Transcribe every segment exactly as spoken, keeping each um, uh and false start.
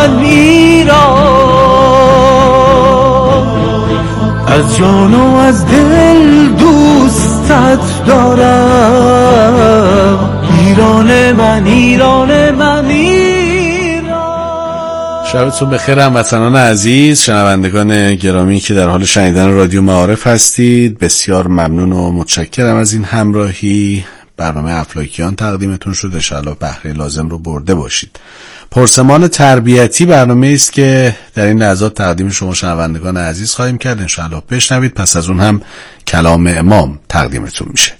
من ایران، از جان و از دل دوستت دارم. ایران من، ایران من، ایران. شبتون بخیر هموطنان عزیز، شنوندگان گرامی که در حال شنیدن رادیو معارف هستید. بسیار ممنون و متشکرم از این همراهی. برنامه افلاکیان تقدیمتون شد، ان شاءالله بهره لازم رو برده باشید. پرسمان تربیتی برنامه است که در این لحظات تقدیم شما شنوندگان عزیز خواهیم کرد، ان شاءالله بشنوید. پس از اون هم کلام امام تقدیمتون میشه.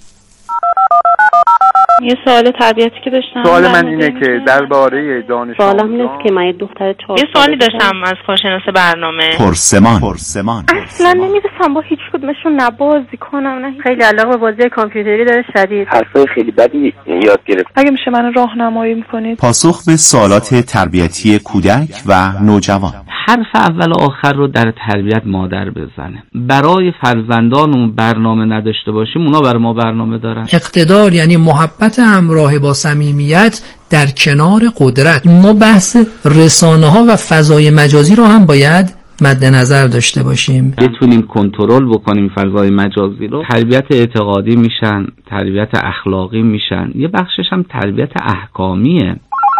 یه سوال تربیتی که داشتم، سوال من اینه که درباره دانش سوالم اینه که من یه دختر چهار یه سوالی داشتم از کارشناس برنامه. پرسمان پرسمان اصلا نمیرسم با هیچ کدومشون نه بازی کنم نه خیلی علاقه به بازی کامپیوتری داره شدید. حرفای خیلی بدی یاد گرفت. اگه میشه من راهنمایی میکنید؟ پاسخ به سوالات تربیتی کودک و نوجوان. حرف اول و آخر رو در تربیت مادر بزنه. برای فرزندانمون برنامه نداشته باشیم، اونا برای ما برنامه دارن. اقتدار یعنی محبت همراه با صمیمیت در کنار قدرت. ما بحث رسانه ها و فضای مجازی رو هم باید مد نظر داشته باشیم. بتونیم کنترل بکنیم فضای مجازی رو. تربیت اعتقادی میشن، تربیت اخلاقی میشن، یه بخشش هم تربیت احکامیه.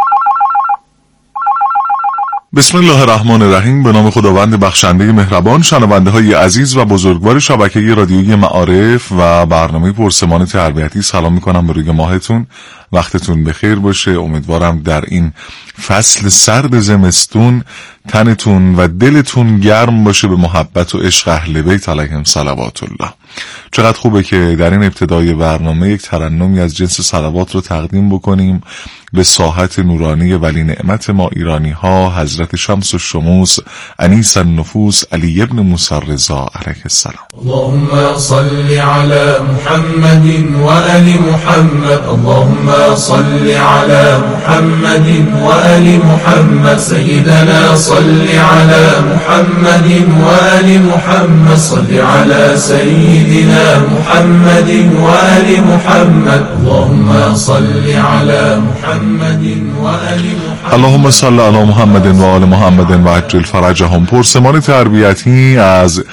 بسم الله الرحمن الرحیم. به نام خداوند بخشنده مهربان. شنونده های عزیز و بزرگوار شبکه رادیویی معارف و برنامه پرسمان تربیتی، سلام میکنم به روی ماهتون. وقتتون بخیر باشه. امیدوارم در این فصل سرد زمستون تنتون و دلتون گرم باشه به محبت و عشق اهل بیت علیهم صلوات الله. چقدر خوبه که در این ابتدای برنامه یک ترنمی از جنس صلوات رو تقدیم بکنیم به ساحت نورانی ولی نعمت ما ایرانی ها، حضرت شمس الشموس انیس النفوس علی ابن موسی رضا علیه السلام. اللهم صل على محمد و آل محمد. اللهم صل على محمد و آل محمد. سیدنا صل على محمد و آل محمد. صل على سيدنا محمد و آل محمد. اللهم صل على محمد و آل محمد. اللهم صل علی محمد و آل محمد و عجل فرجهم. پرسمان تربیتی از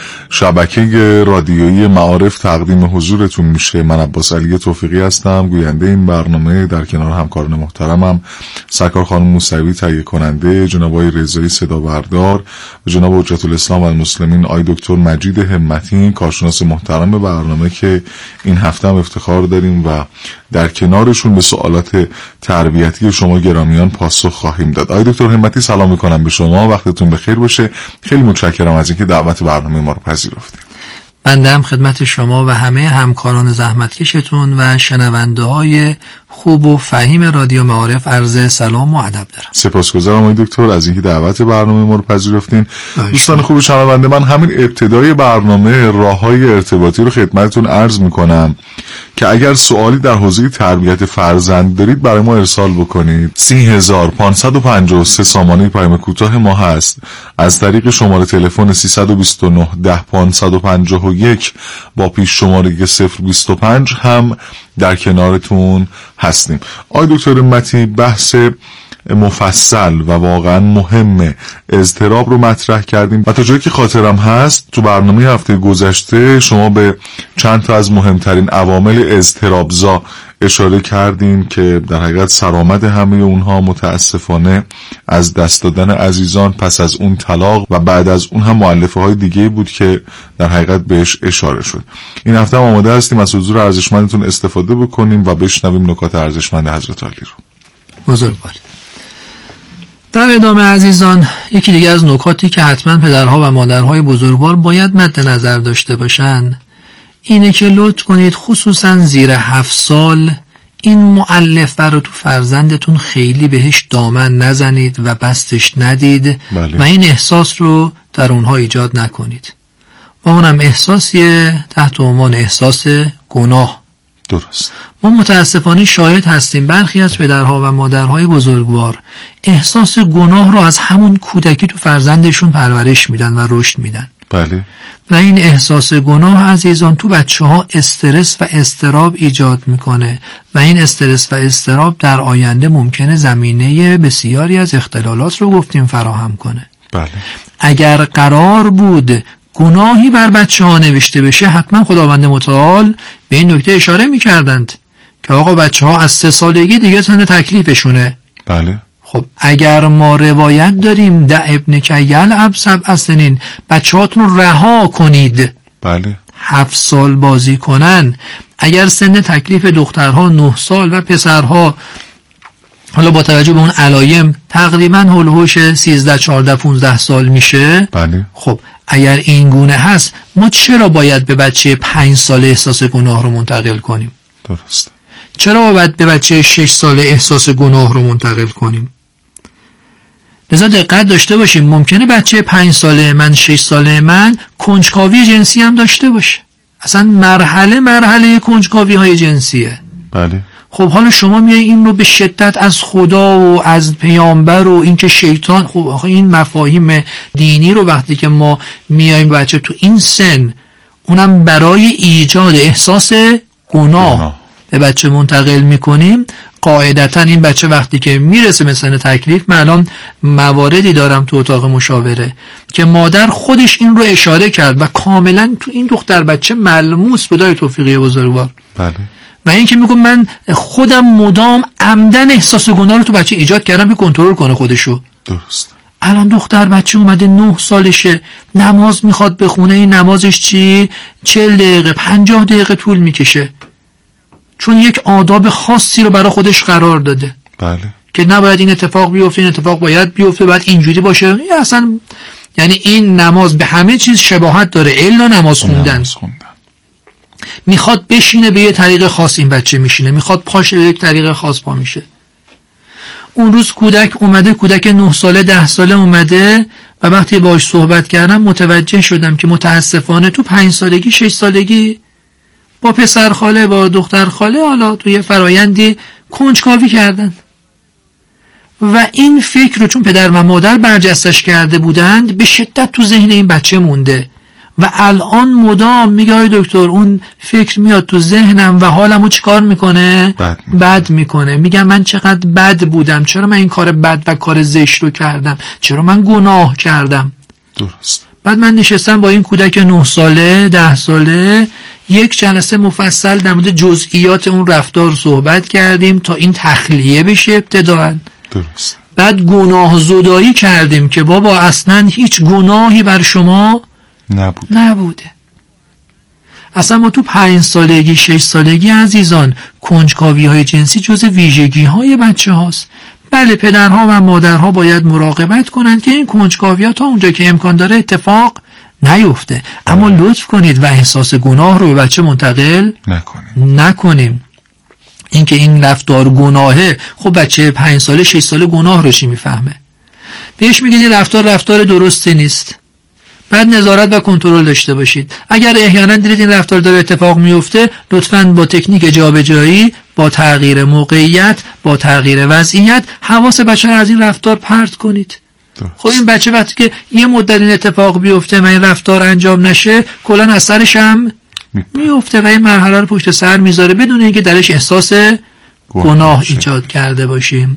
شبکه رادیویی معارف تقدیم حضورتون میشه. من عباس علی توفیقی هستم، گوینده این برنامه، در کنار همکاران محترمم سرکار خانم موسوی تهیه کننده، جناب آقای رضایی صدا بردار و جناب حجت الاسلام و المسلمین آقای دکتر مجید همتی، کارشناس محترم برنامه که این هفته هم افتخار داریم و در کنارشون به سوالات تربیتی شما گرامیان پاسخ خواهیم داد. آقای دکتر همتی سلام میکنم به شما، وقتتون بخیر باشه. خیلی متشکرم از اینکه دعوت برنامه ما رو پذیرفتید. بنده هم خدمت شما و همه همکاران زحمتکشتون و شنونده های خوب و فهیم رادیو معارف عرض سلام و ادب دارم. سپاسگزارم آقای دکتر از اینکه دعوت برنامه ما رو پذیرفتین. دوستان خوب شنونده، من همین ابتدای برنامه راههای ارتباطی رو خدمتتون عرض میکنم که اگر سوالی در حوزه تربیت فرزند دارید برای ما ارسال بکنید. سی هزار پانصد و پنجاه و سه سامانه پیام کوتاه ما هست. از طریق شماره تلفن سیصد و بیست و نه ده پانصد و پنجاه و یک با پیش شماره صفر بیست و پنج هم در کنارتون هستیم. آقای دکتر همتی، بحث مفصل و واقعا مهم اضطراب رو مطرح کردیم و تا جایی که خاطرم هست تو برنامه هفته گذشته شما به چند تا از مهمترین عوامل اضطرابزا اشاره کردین که در حقیقت سرآمد همه اونها متاسفانه از دست دادن عزیزان، پس از اون طلاق و بعد از اون هم مؤلفه های دیگه بود که در حقیقت بهش اشاره شد. این هفته هم آماده هستیم از حضور ارزشمندتون استفاده بکنیم و بشنویم نکات ارزشمند حضرت علی رو. بزرگواری. در ادامه عزیزان، یکی دیگه از نکاتی که حتما پدرها و مادرهای بزرگوار باید مد نظر داشته باشن اینه که لطف کنید خصوصا زیر هفت سال این مؤلفه رو تو فرزندتون خیلی بهش دامن نزنید و بستش ندید. بله. و این احساس رو در اونها ایجاد نکنید و اونم احساسیه تحت عنوان احساس گناه. درست. ما متاسفانه شاهد هستیم برخی از پدرها و مادرهای بزرگوار احساس گناه رو از همون کودکی تو فرزندشون پرورش میدن و رشد میدن. بله. و این احساس گناه عزیزان تو بچه ها استرس و اضطراب ایجاد میکنه و این استرس و اضطراب در آینده ممکنه زمینه بسیاری از اختلالات رو گفتیم فراهم کنه. بله. اگر قرار بود گناهی بر بچه ها نوشته بشه حتما خداوند متعال به این نکته اشاره میکردند که آقا بچه ها از سه سالگی دیگه سن تکلیفشونه. بله. خب اگر ما روایت داریم ده ابن که یلعب سبع سنین، بچه هاتون رو رها کنید. بله. هفت سال بازی کنن. اگر سن تکلیف دخترها نه سال و پسرها حالا با توجه به اون علایم تقریبا هولوش سیزده چهارده پونزده سال میشه. بله. خب اگر این گونه هست ما چرا باید به بچه پنج ساله احساس گناه رو منتقل کنیم؟ درست. چرا باید به بچه شش ساله احساس گناه رو منتقل کنیم؟ لذا دقت داشته باشیم. ممکنه بچه پنج ساله من شش ساله من کنجکاوی جنسی هم داشته باشه. اصلا مرحله مرحله کنجکاوی های جنسیه. بله. خب حالا شما میای این رو به شدت از خدا و از پیامبر و اینکه شیطان، خب آخه این مفاهیم دینی رو وقتی که ما میایم بچه تو این سن اونم برای ایجاد احساس گناه, گناه. به بچه منتقل میکنیم، قاعدتا این بچه وقتی که میرسه مثلا تکلیف، من الان مواردی دارم تو اتاق مشاوره که مادر خودش این رو اشاره کرد و کاملا تو این دختر بچه ملموس بدای توفیقی بزرگوار. بله. و این که میگم من خودم مدام عمدن احساس گناه رو تو بچه ایجاد کردم که کنترل کنه خودشو. درست. الان دختر بچه اومده نه سالشه، نماز میخواد بخونه، این نمازش چی؟ چهل دقیقه پنجاه دقیقه طول میکشه، چون یک آداب خاصی رو برای خودش قرار داده. بله. که نباید این اتفاق بیفته، این اتفاق باید بیفته، باید اینجوری باشه. اصلا یعنی این نماز به همه چیز شباهت داره الا نماز خوندن. نماز خوندن. میخواد بشینه به یه طریق خاص این بچه میشینه، میخواد پاشه به یک طریق خاص پا میشه. اون روز کودک اومده، کودک نه ساله ده ساله اومده و وقتی باهاش صحبت کردم متوجه شدم که متاسفانه تو پنج سالگی شش سالگی با پسر خاله با دختر خاله حالا توی فرایندی کنجکاوی کردن و این فکر رو چون پدر و مادر برجستش کرده بودند به شدت تو ذهن این بچه مونده و الان مدام میگه آی دکتر اون فکر میاد تو ذهنم و حالمو چیکار میکنه؟ بد میکنه. بد میکنه. میگم من چقدر بد بودم، چرا من این کار بد و کار زشت رو کردم، چرا من گناه کردم. درست. بعد من نشستم با این کودک نه ساله ده ساله یک جلسه مفصل در مورد جزئیات اون رفتار صحبت کردیم تا این تخلیه بشه ابتداً. درست. بعد گناه زدایی کردیم که بابا اصلا هیچ گناهی بر شما نبود. نبوده. اصلا ما تو پنج سالگی شش سالگی عزیزان کنجکاوی های جنسی جز ویژگی های بچه هاست. بله پدرها و مادرها باید مراقبت کنند که این کنجکاوی ها تا اونجا که امکان داره اتفاق نیفته، اما لطف کنید و احساس گناه رو به بچه منتقل نکنیم نکنیم. اینکه این رفتار گناهه، خب بچه پنج ساله شش ساله گناه رو چی میفهمه؟ بهش میگید این رفتار رفتار درستی نیست، بعد نظارت و کنترل داشته باشید. اگر احیانا دیدید این رفتار داره اتفاق میفته، لطفاً با تکنیک جابجایی، با تغییر موقعیت، با تغییر وضعیت حواس بچه رو از این رفتار پرت کنید. خب این بچه وقتی که یه مدت این اتفاق بیفته و این رفتار انجام نشه، کلاً از سرش هم میفته و این مرحله رو پشت سر میذاره بدون اینکه درش احساس گناه ایجاد کرده باشیم.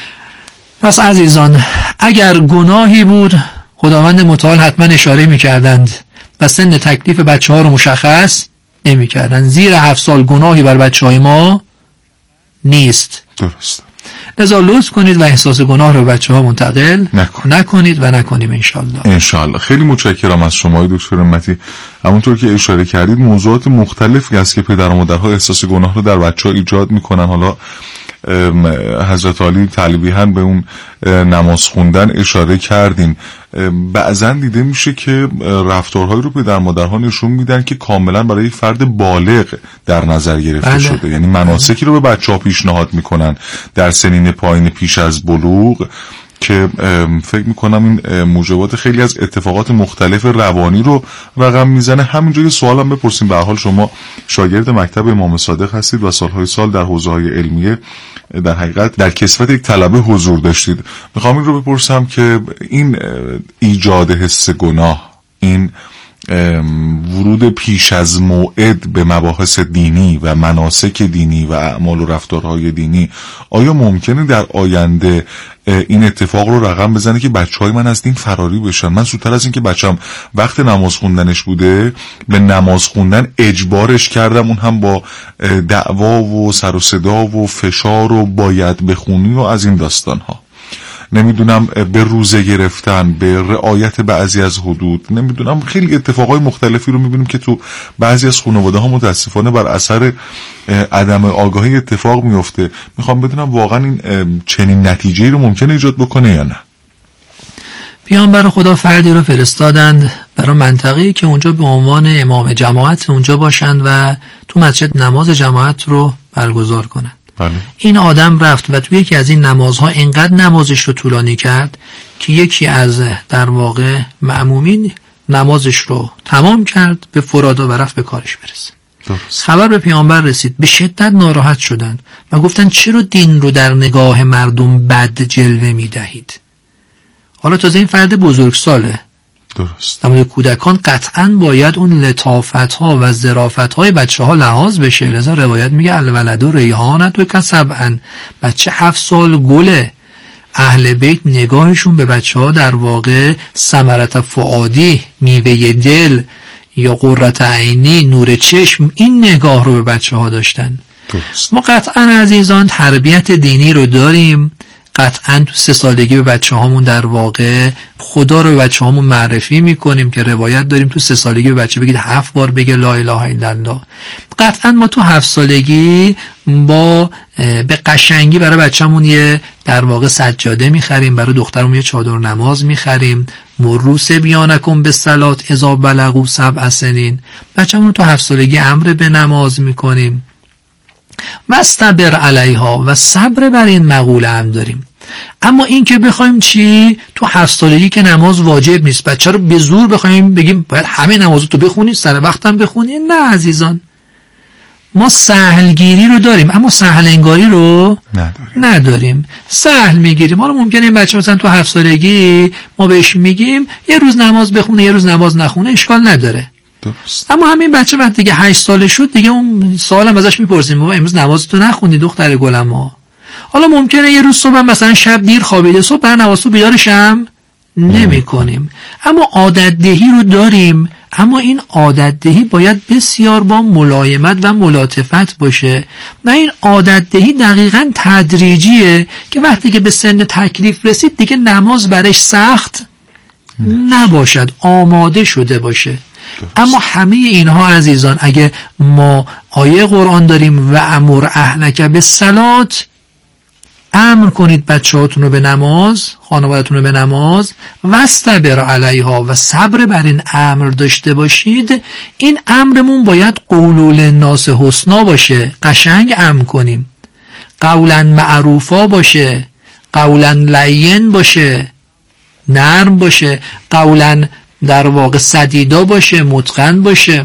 پس عزیزان اگر گناهی بود خداوند متعال حتما اشاره میکردند و سن تکلیف بچه ها رو مشخص نمیکردند. زیر هفت سال گناهی بر بچه های ما نیست. درست. لذا لطف کنید و احساس گناه رو بچه ها منتقل نکن. نکنید و نکنیم انشالله. انشالله. خیلی متشکرم از شما دکتر همتی. همونطور که اشاره کردید موضوعات مختلفی هست که پدر و مادرها احساس گناه رو در بچه ها ایجاد میکنن. حالا حضرت علی تلویحاً به اون نماز خوندن اشاره کردیم. بعضا دیده میشه که رفتارهایی رو پدر مادرها نشون میدن که کاملا برای یک فرد بالغ در نظر گرفته بله. شده. یعنی مناسکی رو به بچه ها پیشنهاد میکنن در سنین پایین پیش از بلوغ که فکر میکنم این موجبات خیلی از اتفاقات مختلف روانی رو رقم میزنه. همینجا یه سوال هم بپرسیم. به هر حال شما شاگرد مکتب امام صادق هستید و سالهای سال در حوزه‌های علمیه در حقیقت در کسوت یک طلبه حضور داشتید. میخوام این رو بپرسم که این ایجاد حس گناه، این ورود پیش از موعد به مباحث دینی و مناسک دینی و اعمال و رفتارهای دینی، آیا ممکنه در آینده این اتفاق رو رقم بزنه که بچهای من از دین فراری بشن؟ من زودتر از این که بچم وقت نماز خوندنش بوده به نماز خوندن اجبارش کردم، اون هم با دعوا و سر و صدا و فشار و باید بخونی و از این داستان ها. نمیدونم به روزه گرفتن، به رعایت بعضی از حدود، نمیدونم خیلی اتفاقای مختلفی رو میبینیم که تو بعضی از خانواده ها متاسفانه بر اثر عدم آگاهی اتفاق میفته. میخوام بدونم واقعا این چنین نتیجه‌ای رو ممکنه ایجاد بکنه یا نه؟ پیامبر خدا فردی رو فرستادند برای منطقه‌ای که اونجا به عنوان امام جماعت اونجا باشند و تو مسجد نماز جماعت رو برگزار کنند. بله. این آدم رفت و توی یکی از این نمازها اینقدر نمازش رو طولانی کرد که یکی از در واقع مأمومین نمازش رو تمام کرد به فرادا و رفت به کارش برسه. درست. خبر به پیامبر رسید، به شدت ناراحت شدند و گفتن چرا دین رو در نگاه مردم بد جلوه می دهید؟ حالا تازه این فرد بزرگساله. درست. اما کودکان قطعاً باید اون لطافت ها و ظرافت های بچه ها لحاظ بشه. لذا روایت میگه الولد و ریحانت و کسبن، بچه هفت سال گله. اهل بیت نگاهشون به بچه ها در واقع ثمرت فؤادی، میوه دل یا قرة عینی، نور چشم، این نگاه رو به بچه ها داشتن. درست. ما قطعاً عزیزان تربیت دینی رو داریم، قطعاً تو سه سالگی به بچه هامون در واقع خدا رو به بچه هامون معرفی میکنیم که روایت داریم تو سه سالگی به بچه بگید هفت بار بگه لا اله الا الله. قطعاً ما تو هفت سالگی با به قشنگی برای بچه‌مون یه در واقع سجاده میخریم، برای دخترمون یه چادر نماز میخریم، مروس بیانکم به صلات اذا بلغوا سبع سنین. بچه‌مون تو هفت سالگی امر به نماز میکنیم و استبر علیها و صبر بر این مقوله هم داریم. اما این که بخوایم چی تو هفت سالگی که نماز واجب نیست بچه رو به زور بخوایم بگیم باید همه نمازتو بخونی سر وقتم بخونی، نه عزیزان، ما سهلگیری رو داریم اما سهل انگاری رو نداریم, نداریم. سهل میگیریم. حالا ممکنه این بچه مثلا تو هفت سالگی ما بهش میگیم یه روز نماز بخونه یه روز نماز نخونه، اشکال نداره. درست. اما همین بچه وقتی دیگه هشت ساله شد دیگه اون سوالم ازش میپرسیم بابا امروز نمازتو نخوندی دختر گلم ها؟ حالا ممکنه یه روز صبح مثلا شب دیر خوابیده، صبح برای نمازتو بیدارشم نمی کنیم. اما عادت دهی رو داریم، اما این عادت دهی باید بسیار با ملایمت و ملاطفت باشه. نه این عادت دهی دقیقاً تدریجیه که وقتی که به سن تکلیف رسید دیگه نماز برش سخت نباشد، آماده شده باشه. اما همه اینها عزیزان اگه ما آیه قرآن داریم و امر اهلک بالصلات، امر کنید بچه‌هاتون رو به نماز، خانواده‌تون رو به نماز، واستبر علیها و صبر بر این امر داشته باشید. این امرمون باید قول للناس حسنا باشه، قشنگ امر کنیم، قولا معروفا باشه، قولا لین باشه، نرم باشه، قولا در واقع سدیدا باشه، متقن باشه.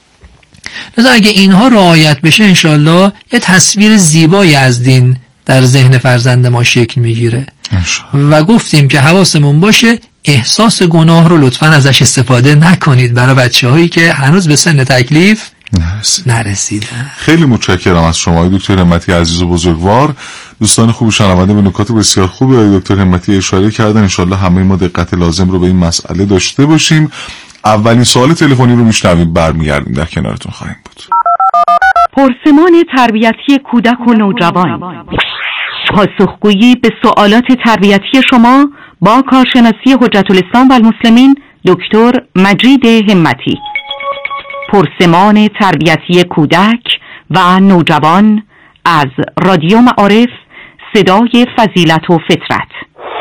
لذا اگه اینها رعایت بشه انشالله یه تصویر زیبایی از دین در ذهن فرزند ما شکل میگیره. و گفتیم که حواسمون باشه احساس گناه رو لطفاً ازش استفاده نکنید برای بچه هایی که هنوز به سن تکلیف نرسیدن. خیلی متشکرم از شما دکتر همتی عزیز و بزرگوار. دوستان خوب شنونده به نکات بسیار خوب دکتر همتی اشاره کردن. انشالله همه ما دقت لازم رو به این مسئله داشته باشیم. اولین سوال تلفنی رو میشنویم، برمیگردیم در کنارتون خواهیم بود. پرسمان تربیتی کودک و نوجوان، پاسخگویی به سوالات تربیتی شما با کارشناسی حجت الاسلام و المسلمین دکتر مجید همتی. پرسمان تربیتی کودک و نوجوان از رادیو معارف، صدای فضیلت و فطرت.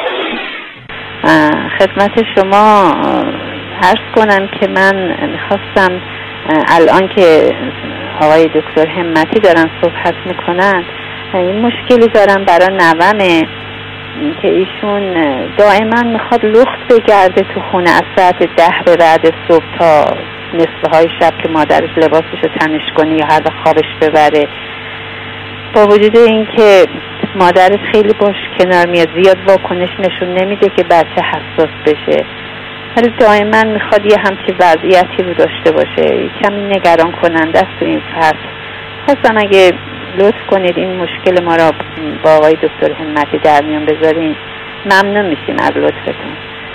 خدمت شما عرض کنم که من میخواستم الان که آقای دکتر همتی دارن صحبت میکنن این مشکلی دارم برای نوامه که ایشون دائما میخواد لخت بگرده تو خونه از ساعت ده به بعد صبح تا نصفه های شب که مادرش لباسش رو تنش کنه یا هر خوابش ببره. با وجود این که مادرش خیلی باش کنار میاد، زیاد واکنش نشون نمیده که بچه حساس بشه، ولی دائما میخواد یه همچین وضعیتی رو داشته باشه. کمی نگران کننده است تو این فصل. خواستم اگه لطف کنید این مشکل ما را با آقای دکتر همتی در میان بذارین ممنون میشیم از لطفتون.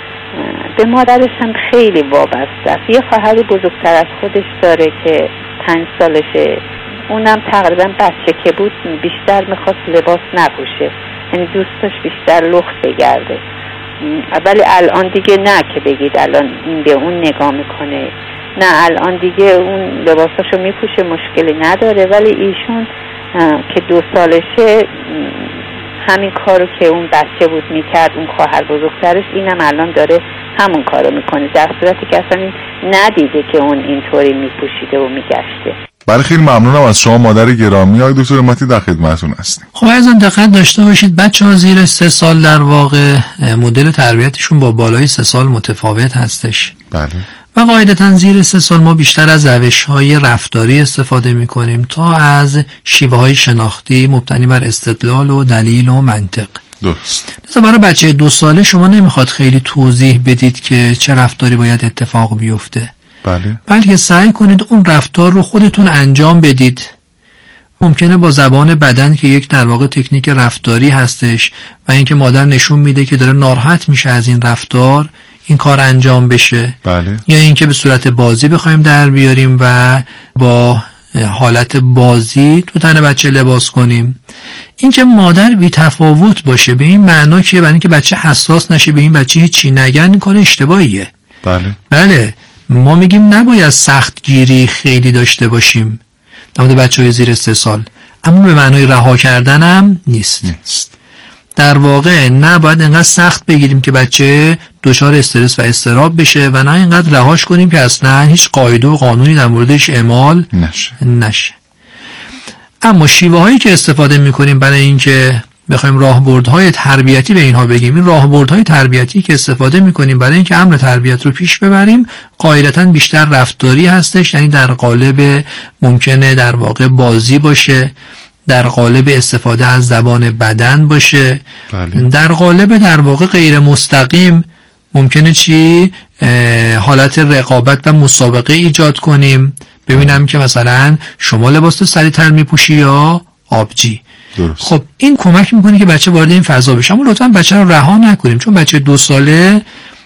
به مادرش هم خیلی وابسته است. یه خواهر بزرگتر از خودش داره که پنج سالشه. اونم تقریبا بچه که بود بیشتر میخواست لباس نپوشه، یعنی دوستش بیشتر لخت بگرده. ولی الان دیگه نه که بگید الان این به اون نگاه میکنه، نه الان دیگه اون لباساشو میپوشه، مشکلی نداره. ولی ایشون که دو سالشه همین کارو که اون بچه بود میکرد، اون خواهر بزرگترش، اینم الان داره همون کارو میکنه، در صورتی که اصلا ندیده که اون اینطوری میپوشیده و میگشته. برای خیلی ممنونم از شما مادر گرامی. آقای دکتر همتی در خدمتتون هستیم. خب عزیزان دقت داشته باشید، بچه‌ها زیر سه سال در واقع مدل تربیتشون با بالای سه سال متفاوت هستش. بله. و قاعدتاً زیر سه سال ما بیشتر از روش‌های رفتاری استفاده می‌کنیم تا از شیوه‌های شناختی مبتنی بر استدلال و دلیل و منطق. درست. مثلا برای بچه دو ساله شما نمیخواد خیلی توضیح بدید که چه رفتاری باید اتفاق بیفته. بله. بلکه سعی کنید اون رفتار رو خودتون انجام بدید. ممکنه با زبان بدن که یک در واقع تکنیک رفتاری هستش و اینکه مادر نشون میده که داره ناراحت میشه از این رفتار، این کار انجام بشه. بله. یا اینکه به صورت بازی بخوایم در بیاریم و با حالت بازی تو تن بچه لباس کنیم. اینکه مادر بی تفاوت باشه به این معنا که برای اینکه بچه حساس نشه به این بچه هیچی نگن، این کار اشتباهیه. بله. بله. ما میگیم نباید سخت گیری خیلی داشته باشیم در مورد بچه‌های زیر سه سال، اما به معنای رها کردن هم نیست. نیست. در واقع نباید انقدر سخت بگیریم که بچه دچار استرس و اضطراب بشه و نه اینقدر رهاش کنیم که اصلا هیچ قاعده و قانونی در موردش اعمال نشه. نشه. اما شیوه هایی که استفاده میکنیم برای اینکه بخوایم راهبردهای تربیتی به اینها بگیم، این راهبردهای تربیتی که استفاده میکنیم برای اینکه امر تربیت رو پیش ببریم قاعدتاً بیشتر رفتاری هستش، یعنی در قالب ممکنه در واقع بازی باشه، در قالب استفاده از زبان بدن باشه. بله. در قالب در واقع غیر مستقیم ممکنه چی حالت رقابت و مسابقه ایجاد کنیم، ببینم که مثلا شما لباس تو سریع‌تر میپوشی یا آبجی. درست. خب این کمک میکنه که بچه وارد این فضا بشه، اما لطفا بچه رو رها نکنیم، چون بچه دو ساله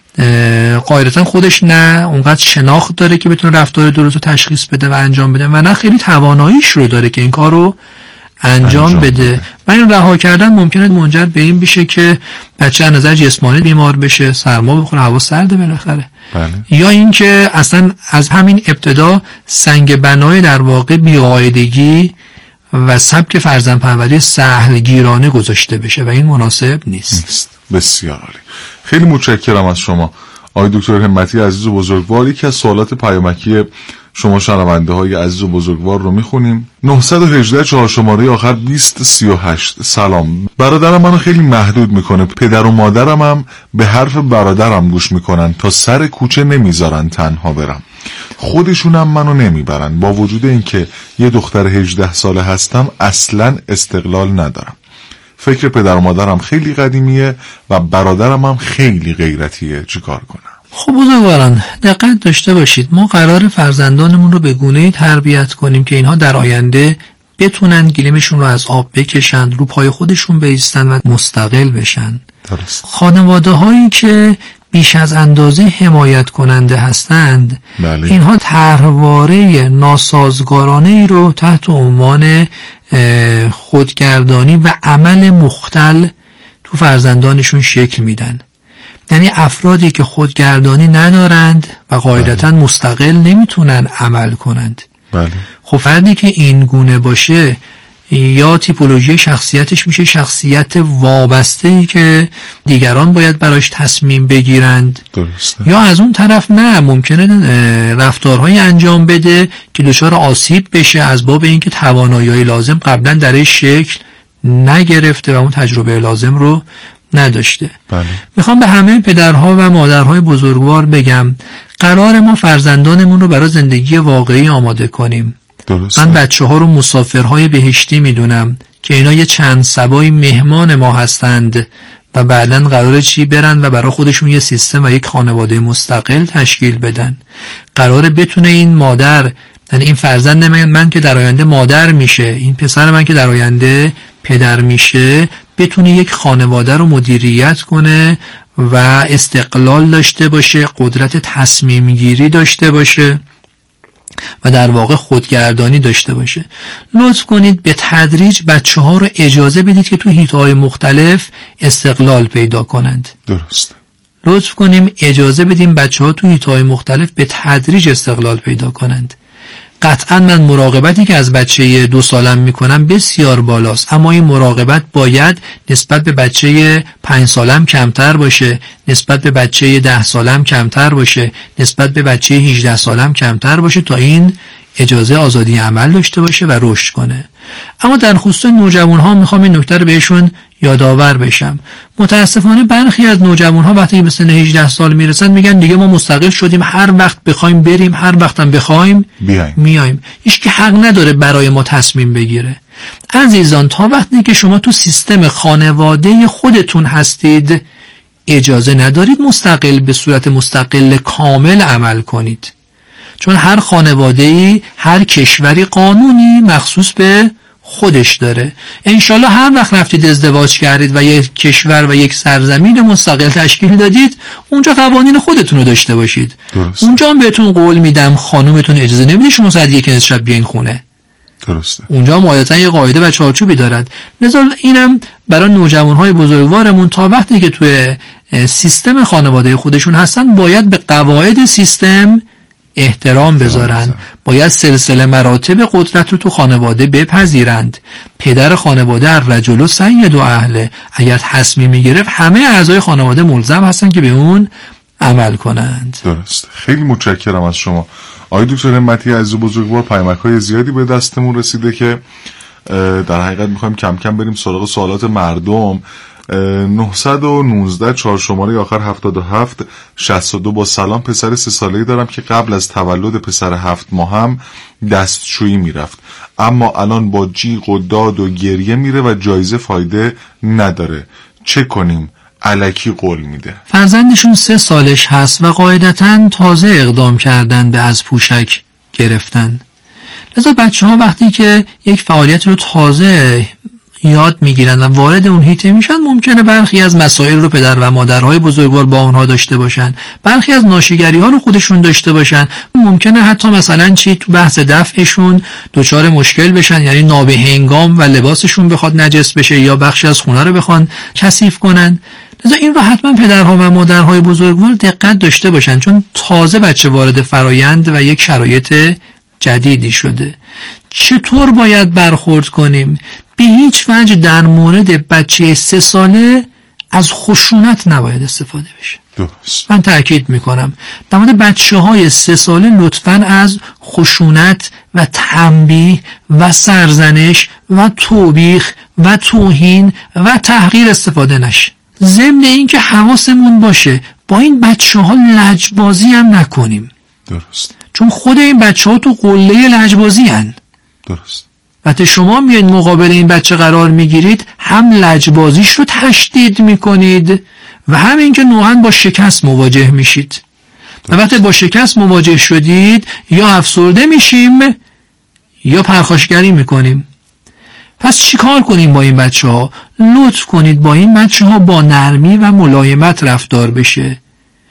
قاعدتا خودش نه اونقدر شناخت داره که بتونه رفتار درست رو تشخیص بده و انجام بده و نه خیلی تواناییش رو داره که این کار رو انجام, انجام بده. بده و این رها کردن ممکنه منجر به این بشه که بچه از نظر جسمانی بیمار بشه، سرما بخوره، هوا سرده بالاخره. بله. یا اینکه اصلا از همین ابتدا سنگ بنای در واقع بی‌قاعدگی و سبک فرزندپروری سهلگیرانه گذاشته بشه و این مناسب نیست. نیست. بسیار عالی. خیلی متشکرم از شما آقای دکتر همتی عزیز و بزرگوار. یکی از سوالات پیامکی شما شنونده های عزیز و بزرگوار رو میخونیم. نه یک هشت چهار شماره آخر بیست سی و هشت. سلام، برادرم منو خیلی محدود میکنه، پدر و مادرم هم به حرف برادرم گوش میکنن، تا سر کوچه نمیذارن تنها برم، خودشونم منو نمیبرن، با وجود اینکه یه دختر هجده ساله هستم اصلا استقلال ندارم. فکر پدر و مادرم خیلی قدیمیه و برادرم هم خیلی غیرتیه، چیکار کنم؟ خب بزرگواران دقت داشته باشید، ما قرار فرزندانمون رو به گونه‌ای تربیت کنیم که اینها در آینده بتونن گلیمشون رو از آب بکشن، رو پای خودشون بایستن و مستقل بشن. درست. خانواده هایی که بیش از اندازه حمایت کننده هستند، بله. اینها طرحواره ناسازگارانه ای رو تحت عنوان خودگردانی و عمل مختل تو فرزندانشون شکل میدن. یعنی افرادی که خودگردانی ندارند و قاعدتاً بله. مستقل نمیتونن عمل کنند. بله. خب فردی که این گونه باشه یا تیپولوژی شخصیتش میشه شخصیت وابسته‌ای که دیگران باید براش تصمیم بگیرند. درسته. یا از اون طرف نه، ممکنه رفتارهایی انجام بده که دچار آسیب بشه از باب اینکه توانایی‌های لازم قبلا درش شکل نگرفته و اون تجربه لازم رو نداشته. بله. میخوام به همه پدرها و مادرهای بزرگوار بگم قرار ما فرزندانمون رو برای زندگی واقعی آماده کنیم. درست. من بچه ها رو مسافرهای بهشتی میدونم که اینا یه چند سبای مهمان ما هستند و بعداً قراره چی برن و برای خودشون یه سیستم و یک خانواده مستقل تشکیل بدن. قراره بتونه این مادر، یعنی این فرزند من, من که در آینده مادر میشه، این پسر من که در آینده پدر میشه، بتونه یک خانواده رو مدیریت کنه و استقلال داشته باشه، قدرت تصمیم گیری داشته باشه و در واقع خودگردانی داشته باشه. لطف کنید به تدریج بچه ها رو اجازه بدید که تو حیطه‌های مختلف استقلال پیدا کنند. درست. لطف کنیم اجازه بدیم بچه ها تو حیطه‌های مختلف به تدریج استقلال پیدا کنند. قطعا من مراقبتی که از بچه دو سالم میکنم بسیار بالاست، اما این مراقبت باید نسبت به بچه پنج سالم کمتر باشه، نسبت به بچه ده سالم کمتر باشه، نسبت به بچه هجده سالم کمتر باشه تا این اجازه آزادی عمل داشته باشه و رشد کنه. اما در خصوص نوجوان ها میخوام این نکته رو بهشون یادآور بشم. متاسفانه برخی از نوجوان ها وقتی به سن هجده سال میرسن میگن دیگه ما مستقل شدیم، هر وقت بخوایم بریم، هر وقتم بخوایم میایم. هیچ کی حق نداره برای ما تصمیم بگیره. عزیزان، تا وقتی که شما تو سیستم خانواده خودتون هستید اجازه ندارید مستقل به صورت مستقل کامل عمل کنید، چون هر خانواده‌ای، هر کشوری قانونی مخصوص به خودش داره. انشالله هر وقت رفتید ازدواج کردید و یک کشور و یک سرزمین مستقل تشکیل دادید، اونجا قوانین خودتون رو داشته باشید. درسته. اونجا هم بهتون قول میدم خانومتون اجازه نمیده شما ساعت یک نصف شب بیاین خونه. درسته. اونجا عادتا یه قاعده و چارچوبی دارد. لذا اینم برای نوجوانهای بزرگوارمون تا وقتی که توی سیستم خانواده خودشون هستن باید به قواعد سیستم احترام بذارن، باید سلسله مراتب قدرت رو تو خانواده بپذیرند. پدر خانواده الرجل سید و اهله، اگر تصمیم میگرفت همه اعضای خانواده ملزم هستن که به اون عمل کنند. درست. خیلی متشکرم از شما آقای دکتر همتی عزیز و بزرگوار. پیامک‌های زیادی به دستمون رسیده که در حقیقت میخوایم کم کم بریم سراغ سوالات مردم. نهصد و نوزده چهار شماره آخر هفتاد و هفت شصت و دو. با سلام، پسر سه ساله‌ای دارم که قبل از تولد پسر هفت ماهم دستشویی میرفت، اما الان با جیغ و داد و گریه میره و جایزه فایده نداره. چه کنیم؟ الکی قول میده. فرزندشون سه سالش هست و قاعدتاً تازه اقدام کردن به از پوشک گرفتن. لذا بچه ها وقتی که یک فعالیت رو تازه یاد میگیرن و وارد اون حیطه میشن، ممکنه برخی از مسائل رو پدر و مادرهای بزرگوار با اونها داشته باشن، برخی از ناشیگری ها رو خودشون داشته باشن، ممکنه حتی مثلا چی تو بحث دفعشون دچار مشکل بشن، یعنی نابهنگام و لباسشون بخواد نجس بشه یا بخشی از خونه رو بخوان کثیف کنن. لذا این رو حتما پدرها و مادرهای بزرگوار دقت داشته باشن، چون تازه بچه وارد فرایند و یک شرایط جدیدی شده. چطور باید برخورد کنیم؟ به هیچ وجه در مورد بچه سه ساله از خشونت نباید استفاده بشه. درست. من تأکید میکنم در مورد بچه های سه ساله لطفاً از خشونت و تنبیه و سرزنش و توبیخ و توهین و تحقیر استفاده نشه. ضمن این که حواسمون باشه با این بچه ها لجبازی هم نکنیم. درست. چون خود این بچه ها تو قله لجبازی هن. درست. وقتی شما میاد مقابل این بچه قرار میگیرید، هم لجبازیش رو تشدید میکنید و هم این که نوعاً با شکست مواجه میشید. و وقتی با شکست مواجه شدید یا افسرده میشیم یا پرخاشگری میکنیم. پس چی کار کنیم با این بچه ها؟ لطف کنید با این بچه ها با نرمی و ملایمت رفتار بشه،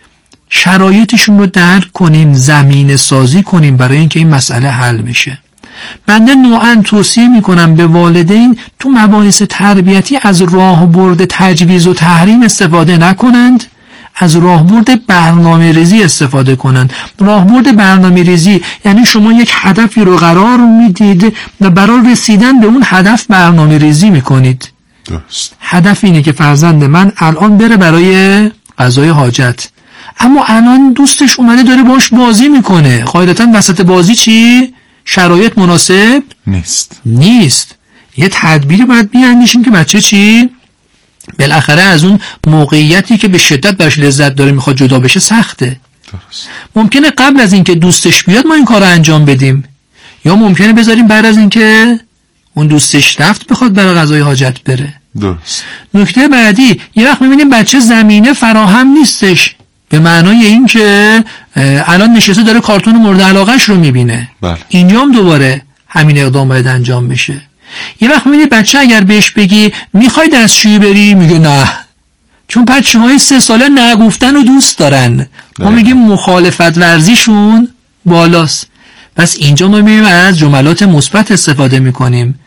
شرایطشون رو درک کنیم، زمینه سازی کنیم برای اینکه این مسئله حل بشه. بنده نوعاً توصیه میکنم به والدین تو مباحث تربیتی از راهبرد تجویز و تحریم استفاده نکنند، از راهبرد برنامه ریزی استفاده کنند. راهبرد برنامه ریزی یعنی شما یک هدفی رو قرار میدید و برای رسیدن به اون هدف برنامه ریزی میکنید. درست. هدف اینه که فرزند من الان بره برای قضای حاجت، اما الان دوستش اومده داره باش بازی میکنه. قاعدتا وسط بازی چی؟ شرایط مناسب نیست. نیست. یه تدبیری باید بیاندیشیم که بچه چی؟ بالاخره از اون موقعیتی که به شدت برش لذت داره میخواد جدا بشه سخته. درست. ممکنه قبل از اینکه دوستش بیاد ما این کار رو انجام بدیم، یا ممکنه بذاریم بعد از اینکه اون دوستش رفت بخواد برای قضای حاجت بره. درست. نکته بعدی، یه وقت میبینیم بچه زمینه فراهم نیستش، به معنای این که الان نشسته داره کارتون مورد علاقهش رو میبینه. بله. اینجا هم دوباره همین اقدام باید انجام بشه. یه وقت میبینید بچه اگر بهش بگی میخوای دستشویی بری، میگه نه، چون بچه های سه ساله نگفتن رو دوست دارن. ما میگیم مخالفت ورزیشون بالاست. پس اینجا ما میبینیم از جملات مثبت استفاده میکنیم.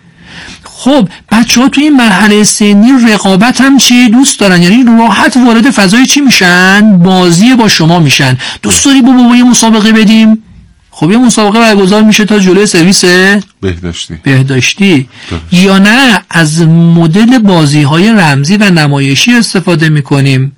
خب بچه ها توی این مرحله سنی رقابت هم چی دوست دارن، یعنی راحت وارد فضای چی میشن؟ بازی با شما میشن. دوست داری با بابا یه مسابقه بدیم؟ خب یه مسابقه برگزار میشه تا جلوی سرویس بهداشتی بهداشتی یا نه از مدل بازی های رمزی و نمایشی استفاده میکنیم.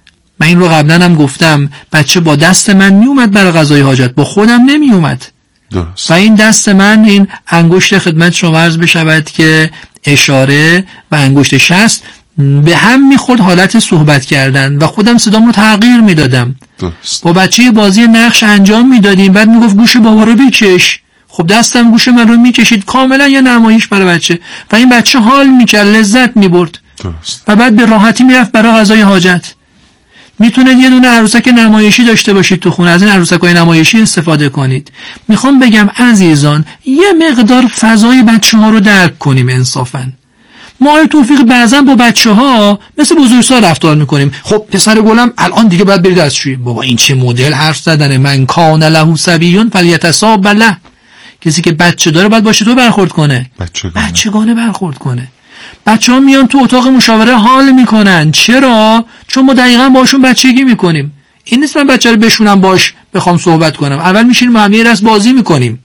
من این رو قبلا هم گفتم، بچه با دست من میومد برای قضای حاجت، با خودم نمیومد. درست. و این دست من، این انگشت خدمت شما عرض بشود که اشاره و انگشت شست به هم میخورد حالت صحبت کردن و خودم صدام رو تغییر میدادم. درست. با بچه بازی نقش انجام میدادیم، بعد میگفت گوش بابا رو بکش، خب دستم گوش من رو میکشید، کاملا یه نمایش برای بچه و این بچه حال میکرد، لذت میبرد. درست. و بعد به راحتی میرفت برای قضای حاجت. میتونید یه دونه عروسک نمایشی داشته باشید تو خونه، از این عروسک‌های نمایشی استفاده کنید. میخوام بگم عزیزان، یه مقدار فضای بچه‌ها رو درک کنیم انصافاً. ما توفیق بعضا با بچه‌ها مثل بزرگسال رفتار میکنیم. خب پسر گلم الان دیگه باید برید دستشویی. بابا این چه مدل حرف زدنه؟ من کان له صبیون فلیتصاب له. کسی که بچه داره باید باشه تو برخورد کنه، بچگانه بچگانه برخورد کنه. بچه ها میان تو اتاق مشاوره حال میکنن. چرا؟ چون ما دقیقا باشون بچگی میکنیم. این نیست من بچه رو بشونم باش بخوام صحبت کنم. اول میشینیم با هم یه دست بازی میکنیم،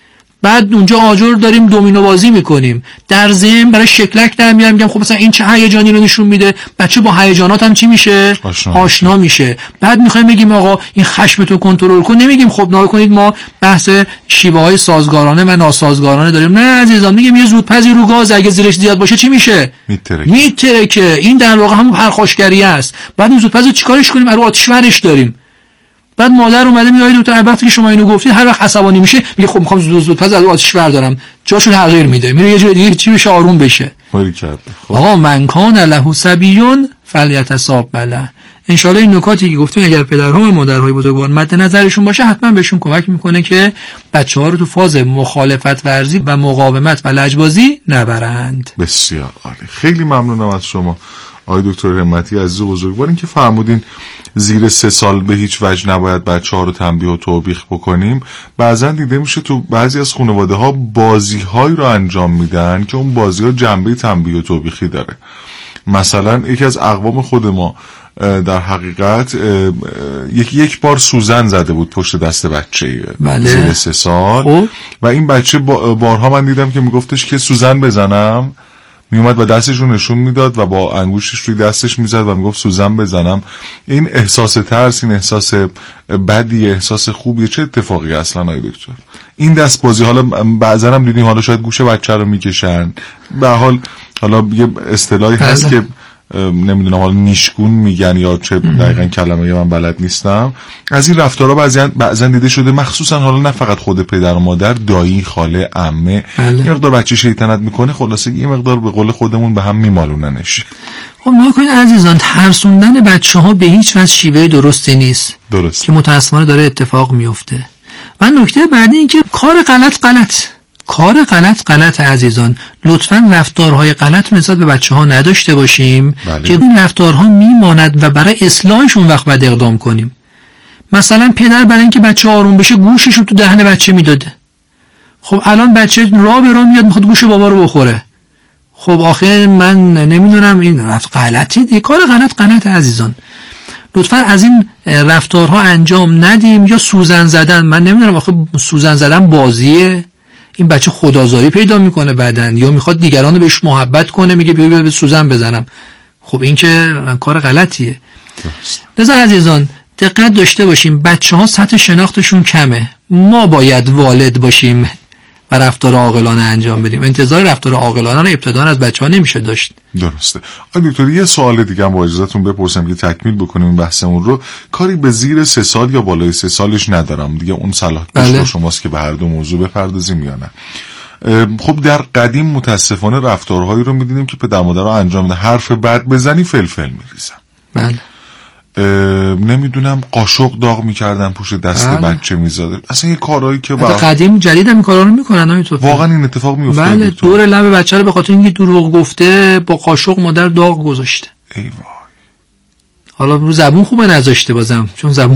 بعد اونجا آجر داریم دومینو بازی میکنیم، در ضمن برای شکلک در میارم میگم خب مثلا این چه هیجانی رو نشون میده. بچه با هیجانات هم چی میشه؟ آشنا, آشنا میشه. بعد میخوایم بگیم آقا این خشمتو کنترل کن، نمیگیم خب نگاه کنید ما بحث شیوه های سازگارانه و ناسازگارانه داریم. نه عزیزان، میگیم یه زودپزی رو گاز اگه زیرش زیاد باشه چی میشه؟ میترکه. میترکه. این در واقع همون پرخاشگری است. بعد این زودپزو چیکارش کنیم؟ رو آتش ورش داریم. بعد مادر اومده میگه دکتر وقتی که شما اینو گفتید هر وقت عصبانی میشه میگه خب میخوام زود زود پس از آتش بردارم، جاشو تغییر میده، میره یه جای دیگه چی بشه آروم بشه. آقا من کان له صبیون فلیتصاب له. ان شاء الله این نکاتی که گفتیم اگر پدرها و مادرهای بزرگوار مد نظرشون باشه حتما بهشون کمک میکنه که بچه‌ها رو تو فاز مخالفت ورزی و مقاومت و لجبازی نبرند. بسیار عالی. خیلی ممنونم از شما آقای دکتر همتی عزیز و بزرگوار، این که فرمودین زیر سه سال به هیچ وجه نباید بچه ها رو تنبیه و توبیخ بکنیم. بعضا دیده میشه تو بعضی از خانواده ها بازی هایی رو انجام میدن که اون بازی ها جنبه تنبیه و توبیخی داره. مثلا یکی از اقوام خود ما در حقیقت یک یک بار سوزن زده بود پشت دست بچه بله. زیر سه سال او؟ و این بچه بارها من دیدم که میگفتش که سوزن بزنم، میومد و دستش رو نشون میداد و با انگوشش روی دستش میزد و میگفت سوزن بزنم. این احساس ترس، این احساس بدی، احساس خوبیه؟ چه اتفاقی اصلا آقای دکتر؟ این دست بازی حالا بعضا هم دیدیم حالا شاید گوش بچه رو میکشن، به حال حالا یه اصطلاحی هست که نمیدونم حالا نیشگون میگن یا چه دقیقاً کلمه من بلد نیستم. از این رفتارها بعضی بعضا دیده شده، مخصوصا حالا نه فقط خود پدر و مادر، دایی، خاله، عمه، یه مقدار بچه شیطنت میکنه، خلاصه یه مقدار به قول خودمون به هم میمالوننش. خب نکنید عزیزان، ترسوندن بچه ها به هیچ وجه شیوه درستی نیست. درست. که متاسفانه داره اتفاق میفته. و نکته بعدی این که کار غلط غلط کار غلط غلط عزیزان، لطفاً رفتارهای غلط نسبت به بچه ها نداشته باشیم. بله. که این رفتارها میماند و برای اصلاحشون وقت باید اقدام کنیم. مثلا پدر برای اینکه بچه آروم بشه گوشش رو تو دهن بچه میداده. خب الان بچه راه به راه میاد میخواد گوش بابا رو بخوره. خب آخه من نمیدونم این رفت غلطی دیگه. کار غلط غلط عزیزان، لطفاً از این رفتارها انجام ندیم. یا سوزن زدن، من نمیدونم آخه سوزن زدن بازیه؟ این بچه خدازاری پیدا میکنه بعدن، یا میخواد دیگران رو بهش محبت کنه، میگه بیا بیا به سوزن بزنم. خب این که کار غلطیه. لذا عزیزان دقت داشته باشیم، بچه ها سطح شناختشون کمه، ما باید والد باشیم و رفتار عاقلانه انجام بدیم. انتظار رفتار عاقلانه رو ابتداً از بچه ها نمیشه داشت. درسته. آقای دکتر یه سوال دیگه هم با اجازهتون بپرسم که تکمیل بکنیم این بحثمون رو. کاری به زیر سه سال یا بالای سه سالش ندارم دیگه، اون صلاح بله. شماست که به هر دو موضوع بپردازیم یا نه. خب در قدیم متاسفانه رفتارهایی رو می‌دیدیم که پدر مادر رو انجام میدن، حرف بد بزنی فلفل می‌ریزن. بله. نمیدونم قاشق داغ میکردن پشت دست بله. بچه میزاده، اصلا یه کارهایی که واقعا قدیم جدید هم این کارا رو میکنن همینطور. واقعا این اتفاق میفته. بله دور لب بچه رو به خاطر اینکه دروغ گفته با قاشق مادر داغ گذاشته. ای وای. حالا رو زبون خوبه نذاشته بازم، چون زبون